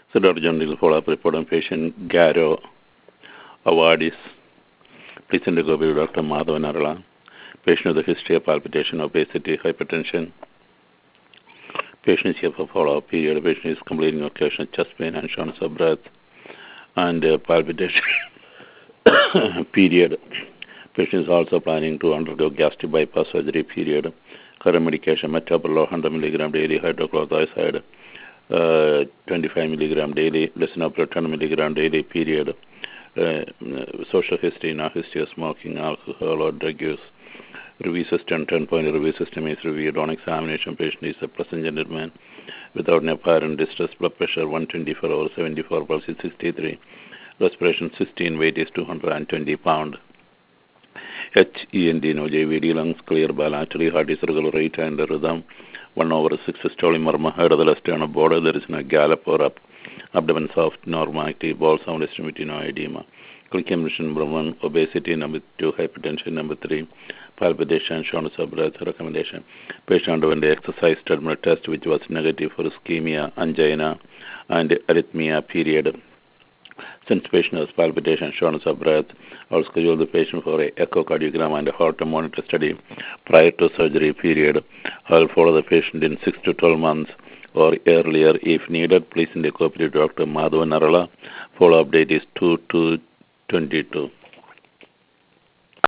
So, Dr. General follow-up report on patient Garo Awardis. Please send a copy to Dr. Madhav Narala. Patient with a history of palpitation, obesity, hypertension. Patient is here for follow-up period. Patient is completing occasional chest pain and shortness of breath and palpitation period. Patient is also planning to undergo gastric bypass surgery period. Current medication, metoprolol 100 mg daily, hydrochlorothiazide 25 mg daily, lisinopril 10 mg daily period. Social history, no history of smoking, alcohol, or drug use. Review system, 10-point review system is reviewed on examination. Patient is a pleasant gentleman without an apparent distress. Blood pressure 124/74, pulse is 63. Respiration 16, weight is 220 pounds. HEND, no JVD, lungs clear bilaterally, heart is regular rate and rhythm. 1/6 systolic murmur, head of the left sternal border, there is no gallop or up. Abdomen soft, normal, active, bowel sound, extremity, no edema. Clinical condition number 1, obesity, number 2, hypertension, number 3, palpitation, shortness of breath. Recommendation: patient underwent the exercise terminal test, which was negative for ischemia, angina, and arrhythmia period. Since patient has palpitation, shortness of breath, I'll schedule the patient for an echocardiogram and a heart monitor study prior to surgery period. I'll follow the patient in 6 to 12 months or earlier if needed. Please indicate to Dr. Madhav Narala. Follow-up date is 2/2/22.